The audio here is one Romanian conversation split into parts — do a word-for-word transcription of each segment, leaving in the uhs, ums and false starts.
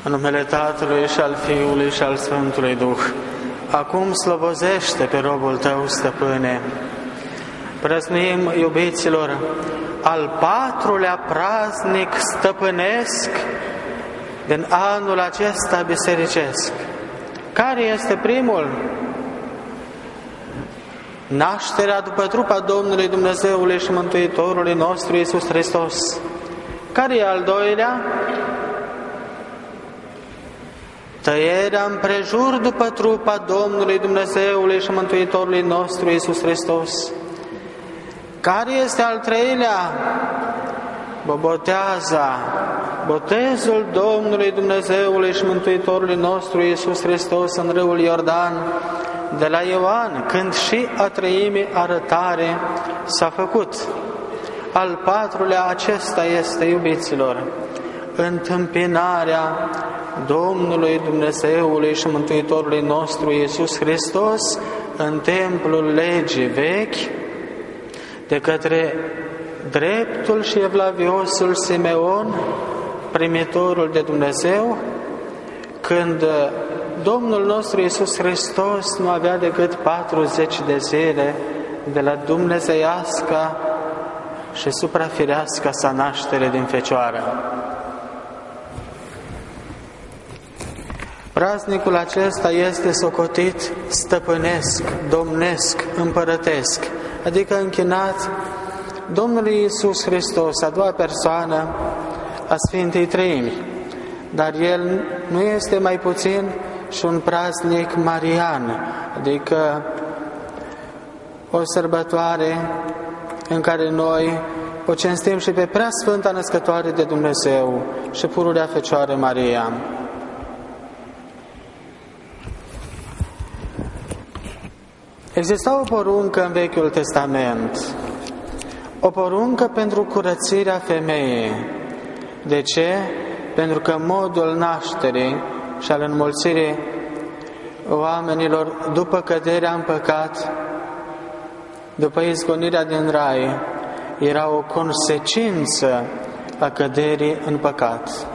În numele Tatălui și al Fiului și al Sfântului Duh, acum slobozește pe robul Tău, Stăpâne. Prăznuim, iubiților, al patrulea praznic stăpânesc din anul acesta bisericesc. Care este primul? Nașterea după trupa Domnului Dumnezeului și Mântuitorului nostru Iisus Hristos. Care e al doilea? Tăierea împrejur după trupa Domnului Dumnezeului și Mântuitorului nostru Iisus Hristos. Care este al treilea? Boboteaza, botezul Domnului Dumnezeului și Mântuitorului nostru Iisus Hristos în râul Iordan, de la Ioan, când și a treimii arătare s-a făcut. Al patrulea acesta este, iubiților, întâmpinarea Domnului Dumnezeului și Mântuitorului nostru Iisus Hristos în templul legii vechi, de către dreptul și evlaviosul Simeon, primitorul de Dumnezeu, când Domnul nostru Iisus Hristos nu avea decât patruzeci de zile de la dumnezeiasca și suprafirească sa naștere din Fecioară. Praznicul acesta este socotit stăpânesc, domnesc, împărătesc, adică închinat Domnului Iisus Hristos, a doua persoană a Sfintei Treimi, dar El nu este mai puțin și un praznic marian, adică o sărbătoare în care noi o cinstim și pe Preasfânta Născătoare de Dumnezeu și Pururea Fecioară Maria. Exista o poruncă în Vechiul Testament, o poruncă pentru curățirea femeii. De ce? Pentru că modul nașterii și al înmulțirii oamenilor după căderea în păcat, după izgonirea din rai, era o consecință a căderii în păcat.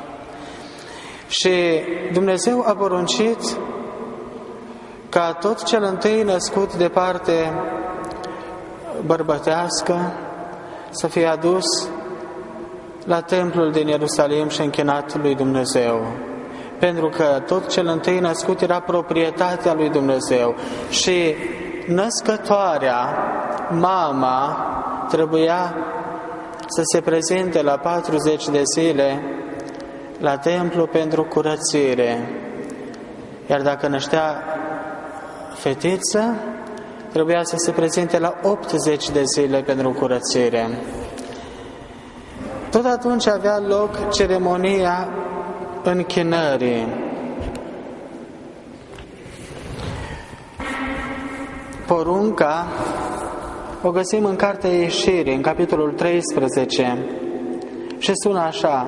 Și Dumnezeu a poruncit ca tot cel întâi născut de parte bărbătească să fie adus la templul din Ierusalim și închinat lui Dumnezeu. Pentru că tot cel întâi născut era proprietatea lui Dumnezeu și născătoarea, mama, trebuia să se prezinte la patruzeci de zile la templu pentru curățire. Iar dacă năștea fetiță, trebuia să se prezinte la optzeci de zile pentru curățire. Tot atunci avea loc ceremonia închinării. Porunca o găsim în Cartea Ieșirii, în capitolul treisprezece, și sună așa: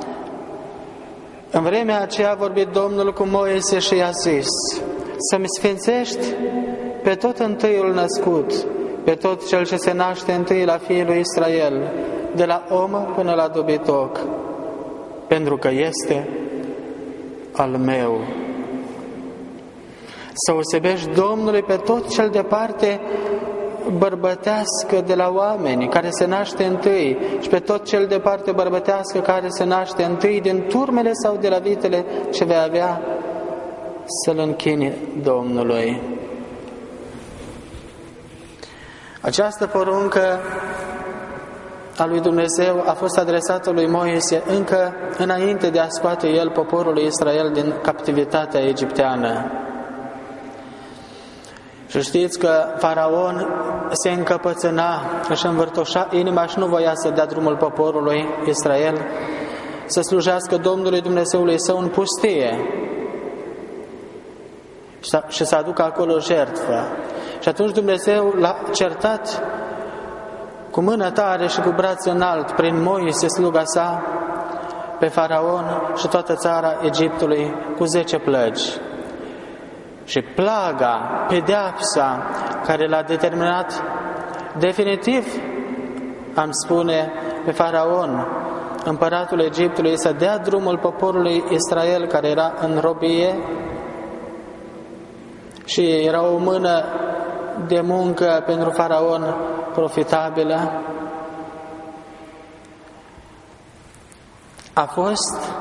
în vremea aceea a vorbit Domnul cu Moise și i-a zis: să-mi sfințești pe tot întâiul născut, pe tot cel ce se naște întâi la fiii lui Israel, de la om până la dobitoc, pentru că este al meu. Să osebești Domnului pe tot cel de parte bărbătească de la oameni, care se naște întâi, și pe tot cel de parte bărbătească care se naște întâi din turmele sau de la vitele ce vei avea, să-l închini Domnului. Această poruncă a lui Dumnezeu a fost adresată lui Moise încă înainte de a scoate el poporul lui Israel din captivitatea egipteană. Și știți că Faraon se încăpățâna, își învârtoșa inima și nu voia să dea drumul poporului Israel să slujească Domnului Dumnezeului său în pustie și să aducă acolo jertfă. Și atunci Dumnezeu l-a certat cu mână tare și cu braț înalt prin Moise, sluga sa, pe Faraon și toată țara Egiptului cu zece plăgi. Și plaga, pedeapsa care l-a determinat definitiv, am spune, pe Faraon împăratul Egiptului să dea drumul poporului Israel care era în robie și era o mână de muncă pentru faraon profitabilă, a fost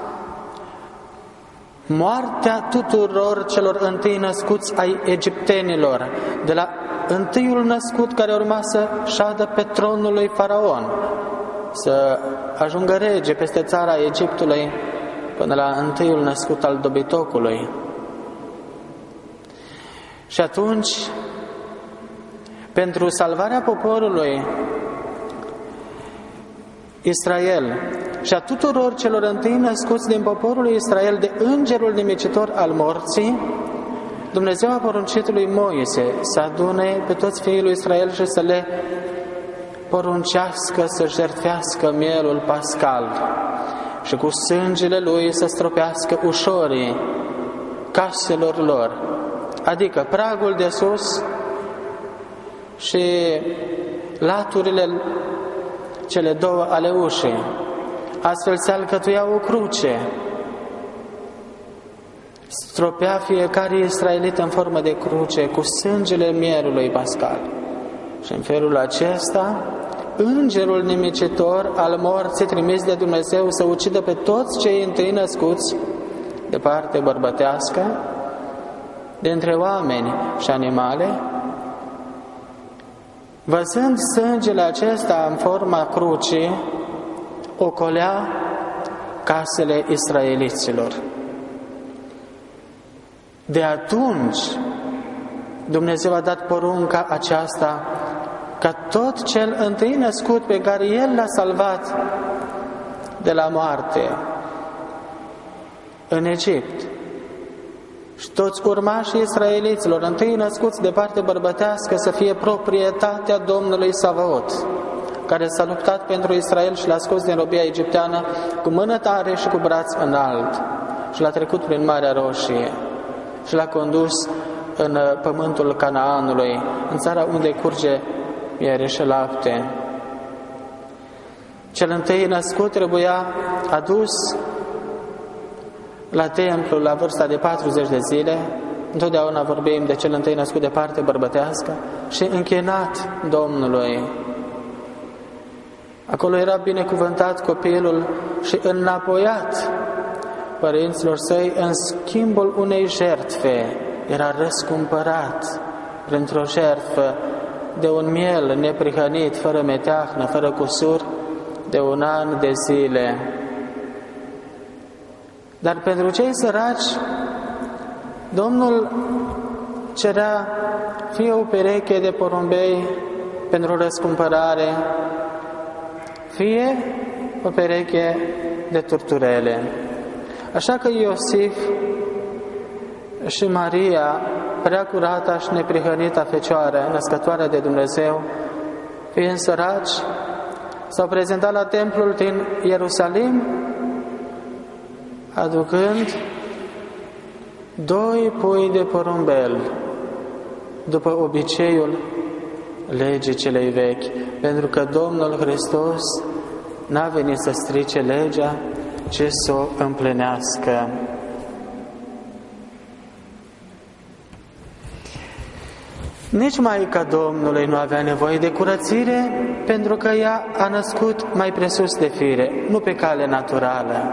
moartea tuturor celor întâi născuți ai egiptenilor, de la întâiul născut care urma să șadă pe tronul lui faraon, să ajungă rege peste țara Egiptului, până la întâiul născut al dobitocului. Și atunci, pentru salvarea poporului Israel și a tuturor celor întâi născuți din poporul Israel de îngerul nimicitor al morții, Dumnezeu a poruncit lui Moise să adune pe toți fiii lui Israel și să le poruncească să jertfească mielul pascal și cu sângele lui să stropească ușorii caselor lor, adică pragul de sus și laturile cele două ale ușii. Astfel se alcătuia o cruce, stropea fiecare israelit în formă de cruce cu sângele mielului pascal. Și în felul acesta, îngerul nimicitor al morții trimis de Dumnezeu să ucidă pe toți cei întâi născuți de parte bărbătească, dintre oameni și animale, văzând sângele acesta în forma crucii, ocolea casele israeliților. De atunci, Dumnezeu a dat porunca aceasta ca tot cel întâi născut pe care El l-a salvat de la moarte în Egipt și toți urmașii israeliților întâi născuți de parte bărbătească să fie proprietatea Domnului Savaot, care s-a luptat pentru Israel și l-a scos din robia egipteană cu mână tare și cu braț înalt și l-a trecut prin Marea Roșie și l-a condus în pământul Canaanului, în țara unde curge miere și lapte. Cel întâi născut trebuia adus la templu la vârsta de patruzeci de zile, întotdeauna vorbim de cel întâi născut de parte bărbătească, și închinat Domnului. Acolo era binecuvântat copilul și înapoiat părinților săi în schimbul unei jertfe. Era răscumpărat printr-o jertfă de un miel neprihănit, fără meteahnă, fără cusur, de un an de zile. Dar pentru cei săraci, Domnul cerea fie o pereche de porumbei pentru răscumpărare, fie o pereche de turturele. Așa că Iosif și Maria, prea curata și neprihănita Fecioară, născătoare de Dumnezeu, fiind săraci, s-au prezentat la templul din Ierusalim, aducând doi pui de porumbel, după obiceiul legii celei vechi, pentru că Domnul Hristos n-a venit să strice legea, ci să o împlinească. Nici Maica Domnului nu avea nevoie de curățire, pentru că ea a născut mai presus de fire, nu pe cale naturală.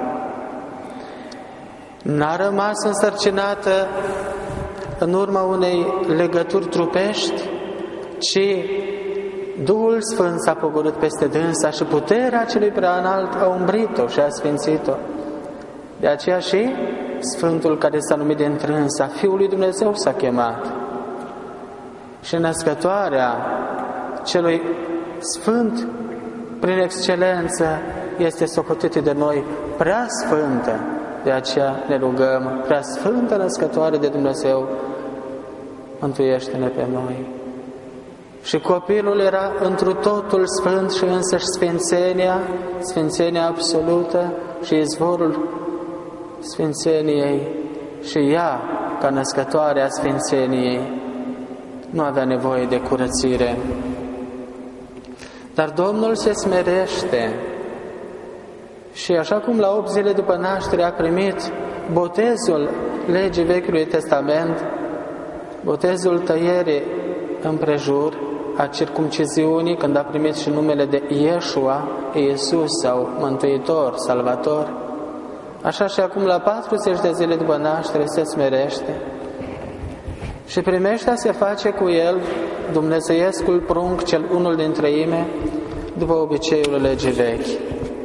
N-a rămas însărcinată în urma unei legături trupești, ci Duhul Sfânt s-a pogorât peste dânsa și puterea celui preanalt a umbrit-o și a sfințit-o. De aceea și Sfântul care s-a numit de întrânsa, Fiul lui Dumnezeu s-a chemat. Și născătoarea celui Sfânt prin excelență este socotită de noi prea sfântă. De aceea ne rugăm, prea sfântă născătoare de Dumnezeu, mântuiește-ne pe noi. Și copilul era întru totul sfânt și însăși sfințenia, sfințenia absolută și izvorul sfințeniei, și ea, ca născătoare a sfințeniei, nu avea nevoie de curățire. Dar Domnul se smerește Și așa cum la opt zile după naștere a primit botezul legii Vechiului Testament, botezul tăierii împrejur, a circumciziunii, când a primit și numele de Iesua, Iisus sau Mântuitor, Salvator, așa și acum la patruzeci de zile după naștere se smerește și primește a se face cu el dumnezeiescul prunc, cel unul din treime, după obiceiul legii vechi.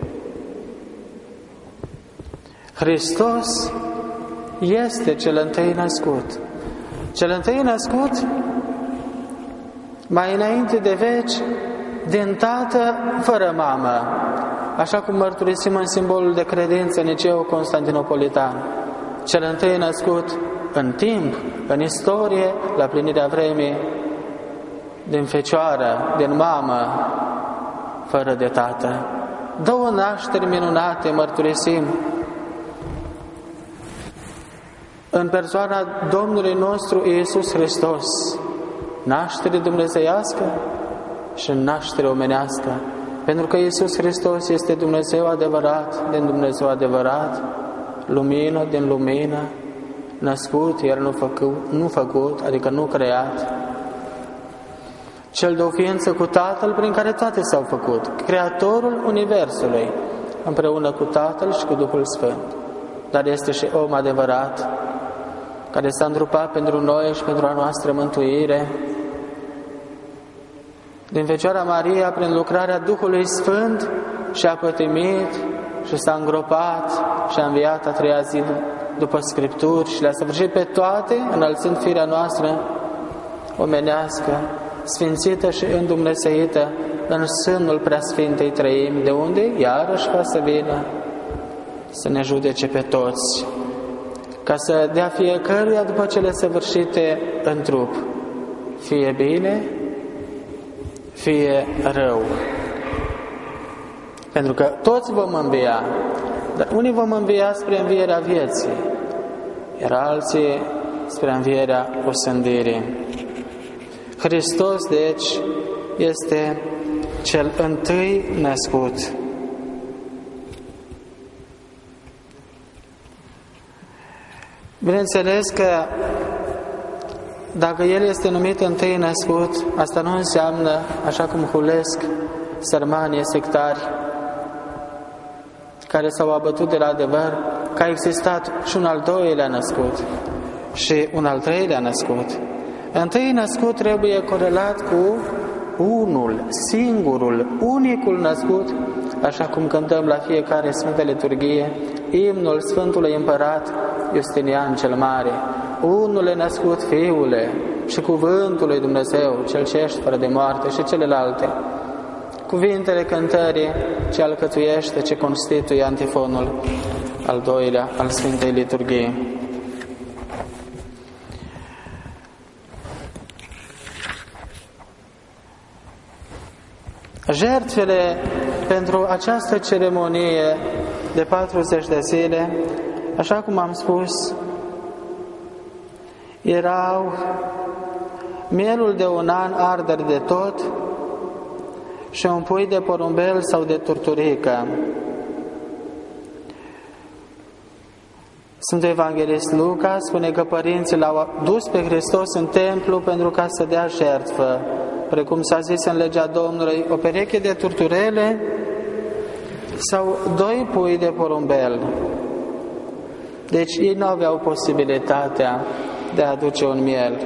Hristos este cel întâi născut. Cel întâi născut mai înainte de veci, din tată fără mamă, așa cum mărturisim în simbolul de credință niceo-constantinopolitan. Cel întâi născut în timp, în istorie, la plinirea vremii, din fecioară, din mamă, fără de tată. Două nașteri minunate mărturisim în persoana Domnului nostru Iisus Hristos, naștere dumnezeiască și naștere omenească, pentru că Iisus Hristos este Dumnezeu adevărat din Dumnezeu adevărat, lumină din lumină, născut, iar nu făcut, nu făcut, adică nu creat, cel de o ființă cu Tatăl prin care toate s-au făcut, Creatorul Universului, împreună cu Tatăl și cu Duhul Sfânt, dar este și om adevărat, care s-a întrupat pentru noi și pentru a noastră mântuire. Din Fecioara Maria, prin lucrarea Duhului Sfânt, și-a pătimit și s-a îngropat și a înviat a treia zi după Scripturi și le-a săvârșit pe toate, înălțând firea noastră omenească, sfințită și îndumneseită în sânul Preasfintei Treimi, de unde iarăși va să vină să ne judece pe toți, ca să dea fiecăruia după cele săvârșite în trup, fie bine, fie rău. Pentru că toți vom învia, dar unii vom învia spre învierea vieții, iar alții spre învierea osândirii. Hristos, deci, este cel întâi născut. Bineînțeles că dacă El este numit întâi născut, asta nu înseamnă, așa cum hulesc sărmanii sectari care s-au abătut de la adevăr, că a existat și un al doilea născut și un al treilea născut. Întâi născut trebuie corelat cu unul, singurul, unicul născut, așa cum cântăm la fiecare Sfântă Liturghie, imnul Sfântului Împărat Justinian cel Mare. Unul născut, Fiule, și Cuvântul lui Dumnezeu, cel ce ești fără de moarte, și celelalte. Cuvintele cântării ce alcătuiește, ce constituie antifonul al doilea al Sfintei Liturghii. Jertfele pentru această ceremonie de patruzeci de zile, așa cum am spus, erau mielul de un an arder de tot și un pui de porumbel sau de turturică. Sfântul Evanghelist Luca spune că părinții l-au dus pe Hristos în templu pentru ca să dea jertfă, precum s-a zis în legea Domnului, o pereche de turturele sau doi pui de porumbel. Deci ei nu aveau posibilitatea de a aduce un miel.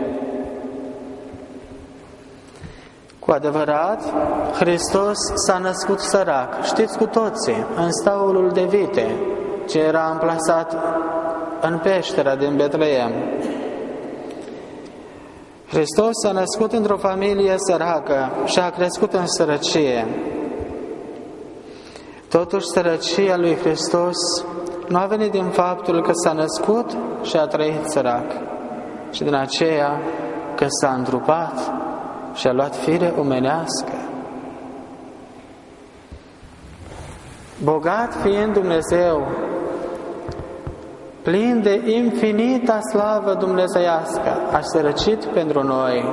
Cu adevărat, Hristos s-a născut sărac, știți cu toții, în staulul de vite, ce era amplasat în peștera din Betleem. Hristos s-a născut într-o familie săracă și a crescut în sărăcie. Totuși, sărăcia lui Hristos nu a venit din faptul că s-a născut și a trăit sărac, ci din aceea că s-a întrupat și a luat fire omenească. Bogat fiind Dumnezeu, plin de infinita slavă dumnezeiască, a sărăcit pentru noi.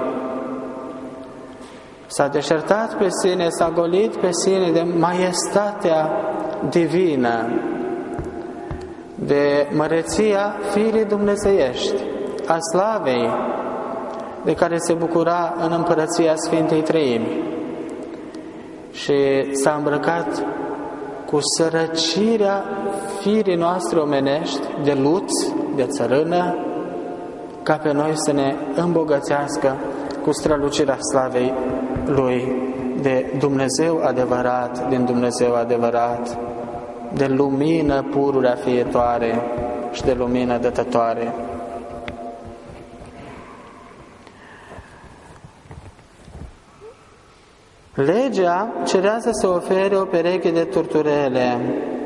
S-a deșertat pe sine, s-a golit pe sine de maiestatea divină, de măreția firii dumnezeiești, a slavei de care se bucura în împărăția Sfintei Treimi. Și s-a îmbrăcat cu sărăcirea firii noastre omenești, de luți, de țărână, ca pe noi să ne îmbogățească cu strălucirea slavei Lui, de Dumnezeu adevărat, din Dumnezeu adevărat, de lumină pururea fietoare și de lumină dătătoare. Legea cerea să se ofere o pereche de turturele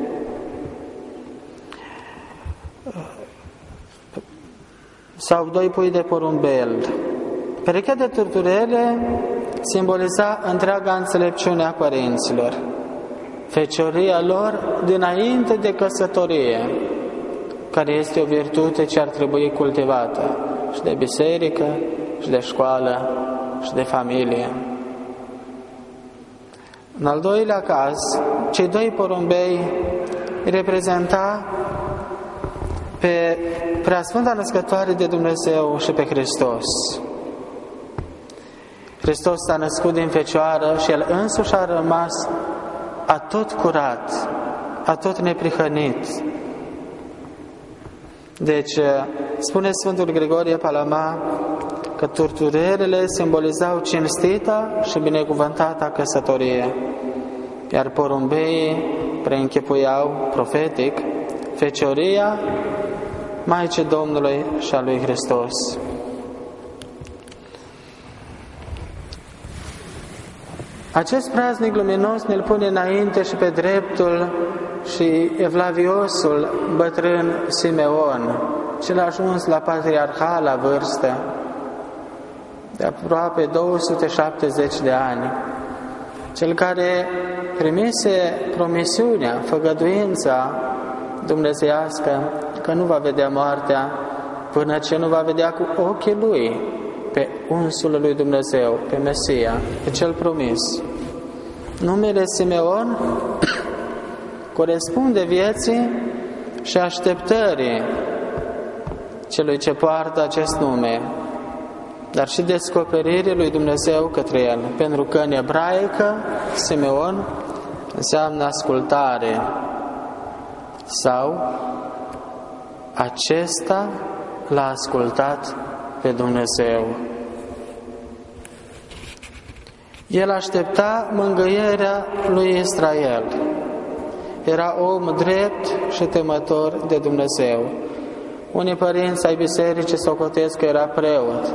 sau doi pui de porumbel. Perechea de turturele simboliza întreaga înțelepciune a părinților, fecioria lor dinainte de căsătorie, care este o virtute ce ar trebui cultivată și de biserică, și de școală, și de familie. În al doilea caz, cei doi porumbei reprezenta pe Preasfânta Născătoare de Dumnezeu și pe Hristos. Hristos s-a născut din Fecioară și El însuși a rămas atot curat, atot neprihănit. Deci, spune Sfântul Grigorie Palama că turturelele simbolizau cinstita și binecuvântata căsătorie, iar porumbeii preînchipuiau profetic fecioria Maicii Domnului și a lui Hristos. Acest praznic luminos ne-l pune înainte și pe dreptul și evlaviosul bătrân Simeon, cel ajuns la patriarhala vârstă de aproape două sute șaptezeci de ani, cel care primise promisiunea, făgăduința dumnezeiască că nu va vedea moartea până ce nu va vedea cu ochii lui pe unsul lui Dumnezeu, pe Mesia, pe cel promis. Numele Simeon corespunde vieții și așteptării celui ce poartă acest nume, dar și descoperirii lui Dumnezeu către el, pentru că în ebraică Simeon înseamnă ascultare sau acesta l-a ascultat pe Dumnezeu. El aștepta mângâierea lui Israel. Era om drept și temător de Dumnezeu. Unii părinți ai bisericii socotesc că era preot.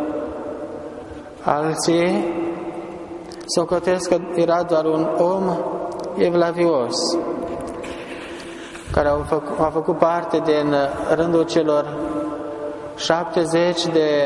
Alții socotesc că era doar un om evlavios, care a făcut, a făcut parte din rândul celor șaptezeci de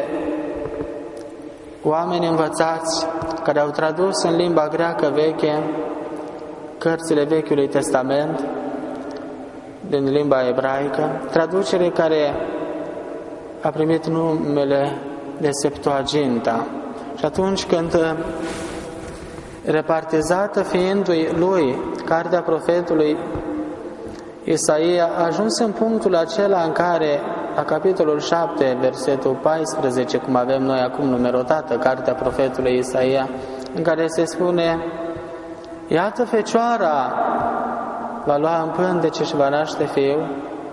oameni învățați care au tradus în limba greacă veche cărțile Vechiului Testament din limba ebraică, traducere care a primit numele de Septuaginta. Și atunci când, repartizată fiind lui cartea profetului Isaia, a ajuns în punctul acela în care, la capitolul șapte, versetul paisprezece, cum avem noi acum numerotată cartea profetului Isaia, în care se spune: iată fecioara va lua în pântece și va naște fiu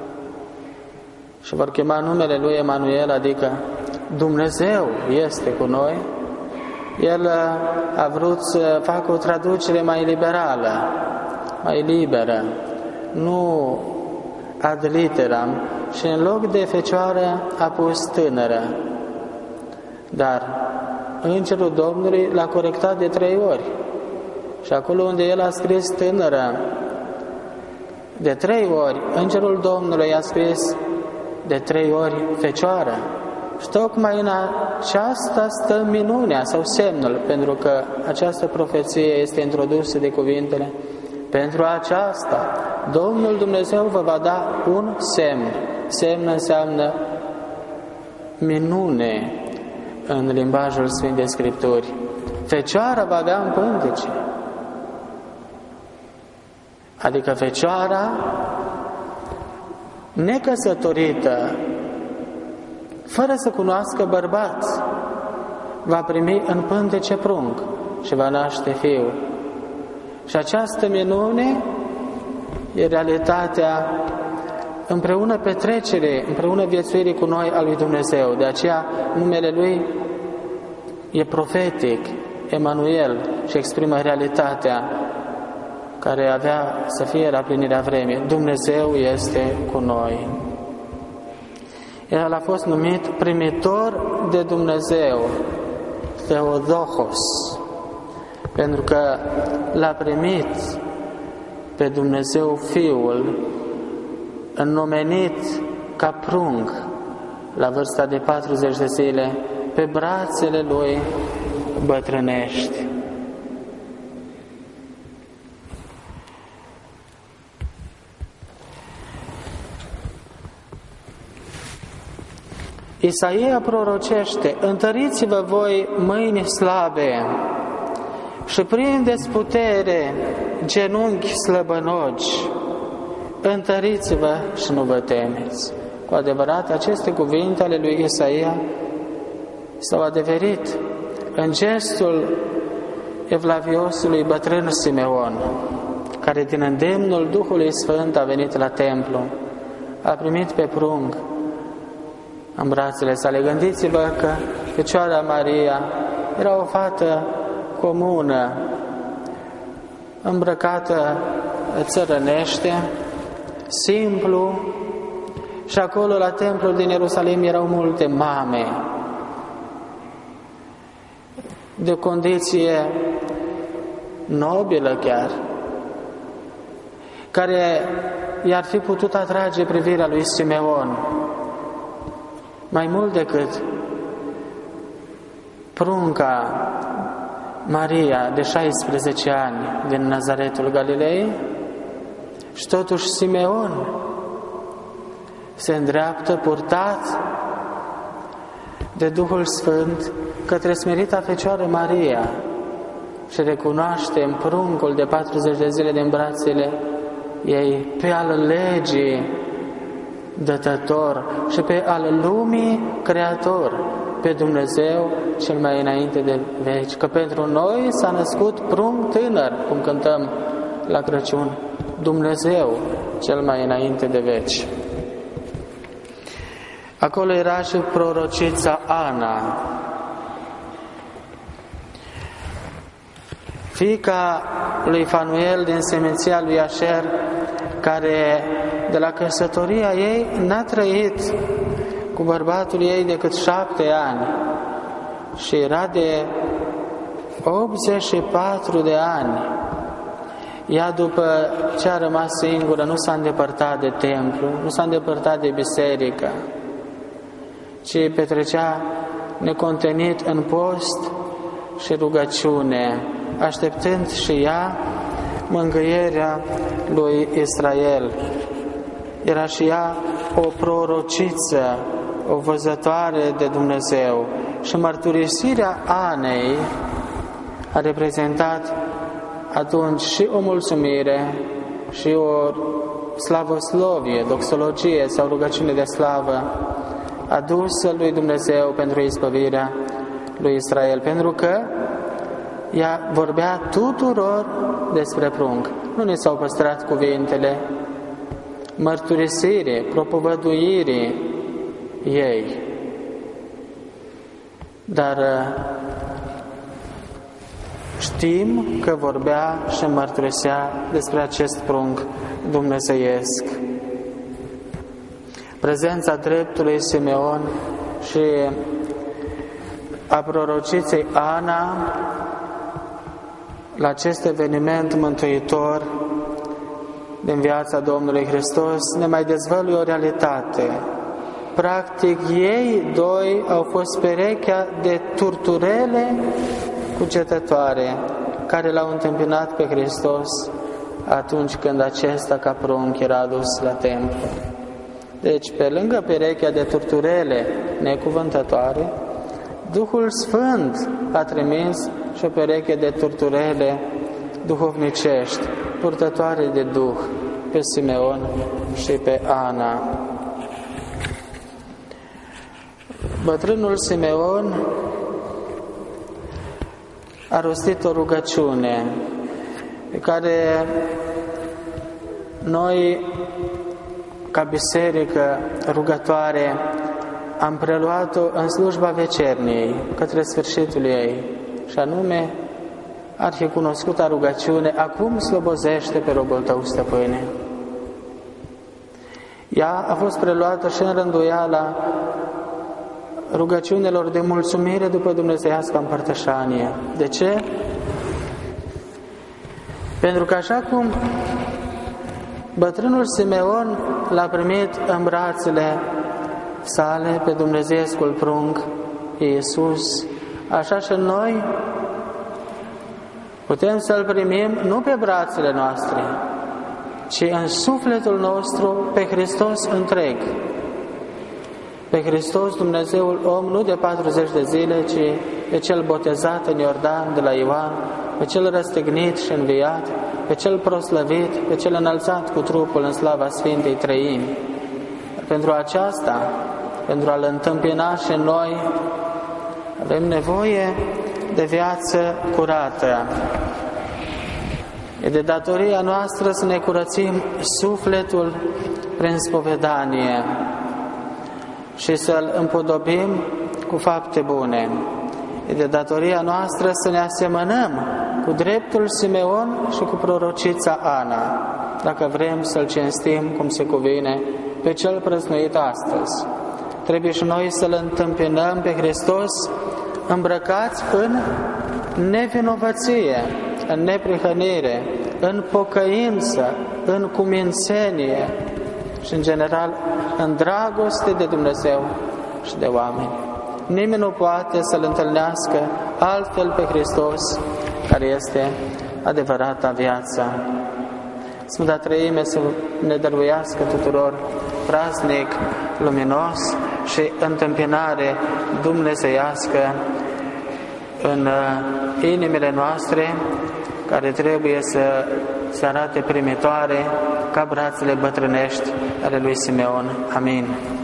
și vor chema numele lui Emanuel, adică Dumnezeu este cu noi. El a vrut să facă o traducere mai liberală, mai liberă, nu ad literam, și în loc de fecioară a pus tânără. Dar Îngerul Domnului l-a corectat de trei ori. Și acolo unde el a scris tânără, de trei ori, Îngerul Domnului a scris de trei ori fecioară. Și tocmai în aceasta stă minunea sau semnul, pentru că această profeție este introdusă de cuvintele: pentru aceasta Domnul Dumnezeu vă va da un semn. Semn înseamnă minune în limbajul Sfintei Scripturi. Fecioara va avea în pântece. adică fecioara necăsătorită, fără să cunoască bărbați, va primi în pântece prunc și va naște fiul. Și această minune e realitatea împreună petrecere, împreună viețuirii cu noi al lui Dumnezeu. De aceea numele Lui e profetic, Emanuel, și exprimă realitatea care avea să fie la plinirea vremii. Dumnezeu este cu noi. El a fost numit primitor de Dumnezeu, Theodohos, pentru că l-a primit pe Dumnezeu Fiul, înnomenit ca prunc la vârsta de patruzeci de zile pe brațele Lui bătrânești. Isaia prorocește: întăriți-vă voi, mâini slabe, și prindeți putere, genunchi slăbănogi, întăriți-vă și nu vă temeți. Cu adevărat, aceste cuvinte ale lui Isaia s-au adeverit în gestul evlaviosului bătrân Simeon, care din îndemnul Duhului Sfânt a venit la templu, a primit pe prunc în brațele sale. Gândiți-vă că Fecioara Maria era o fată comună, îmbrăcată țărănește, simplu, și acolo la templul din Ierusalim erau multe mame de condiție nobilă chiar, care i-ar fi putut atrage privirea lui Simeon mai mult decât prunca Maria de șaisprezece ani din Nazaretul Galilei. Și totuși Simeon se îndreaptă purtat de Duhul Sfânt către smerita Fecioară Maria și recunoaște în pruncul de patruzeci de zile din brațele ei pe al legii dătător și pe al lumii creator, pe Dumnezeu cel mai înainte de veci, că pentru noi s-a născut prunc tânăr, cum cântăm la Crăciun, Dumnezeu cel mai înainte de veci. Acolo era și prorocița Ana, fiica lui Fanuel din seminția lui Așer, care de la căsătoria ei n-a trăit cu bărbatul ei decât șapte ani și era de optzeci și patru de ani. Ea, după ce a rămas singură, nu s-a îndepărtat de templu, nu s-a îndepărtat de biserică, ci petrecea necontenit în post și rugăciune, așteptând și ea mângâierea lui Israel. Era și ea o prorociță, o văzătoare de Dumnezeu. Și mărturisirea Anei a reprezentat atunci și o mulțumire și o slavoslovie, doxologie sau rugăciune de slavă adusă lui Dumnezeu pentru izbăvirea lui Israel, pentru că ea vorbea tuturor despre prunc. Nu ne s-au păstrat cuvintele mărturisirii, propovăduirii ei, dar știm că vorbea și mărturisea despre acest prunc dumnezeiesc. Prezența dreptului Simeon și a prorociței Ana la acest eveniment mântuitor din viața Domnului Hristos ne mai dezvăluie o realitate. Practic, ei doi au fost perechea de turturele cugetătoare care l-au întâmpinat pe Hristos atunci când acesta ca prunc era adus la templu. Deci, pe lângă perechea de turturele necuvântătoare, Duhul Sfânt a trimis și o pereche de turturele duhovnicești purtătoare de Duh, pe Simeon și pe Ana. Bătrânul Simeon a rostit o rugăciune pe care noi, ca biserică rugătoare, am preluat-o în slujba vecerniei, către sfârșitul ei, și anume arhicunoscuta rugăciune: acum slobozește pe robul tău, stăpâne. Ea a fost preluată și în rânduiala rugăciunilor de mulțumire după dumnezeiasca împărtășanie. De ce? Pentru că așa cum bătrânul Simeon l-a primit în brațele sale pe dumnezeiescul prunc Iisus, așa și noi putem să-L primim nu pe brațele noastre, ci în sufletul nostru pe Hristos întreg. Pe Hristos, Dumnezeul om, nu de patruzeci de zile, ci pe Cel botezat în Iordan de la Ioan, pe Cel răstignit și înviat, pe Cel proslăvit, pe Cel înălțat cu trupul în slava Sfintei Trăimi. Pentru aceasta, pentru a-L întâmpina și noi, avem nevoie de viață curată. E de datoria noastră să ne curățim sufletul prin spovedanie și să-L împodobim cu fapte bune. E de datoria noastră să ne asemănăm cu dreptul Simeon și cu prorocița Ana, dacă vrem să-L cinstim cum se cuvine pe Cel prăznuit astăzi. Trebuie și noi să-L întâmpinăm pe Hristos îmbrăcați în nevinovăție, în neprihănire, în pocăință, în cumințenie și, în general, în dragoste de Dumnezeu și de oameni. Nimeni nu poate să-L întâlnească altfel pe Hristos, care este adevărata viață. Sfânta Treime să ne dăruiască tuturor praznic luminos și întâmpinare dumnezeiască în inimile noastre, care trebuie să se arate primitoare ca brațele bătrânești ale lui Simeon. Amin.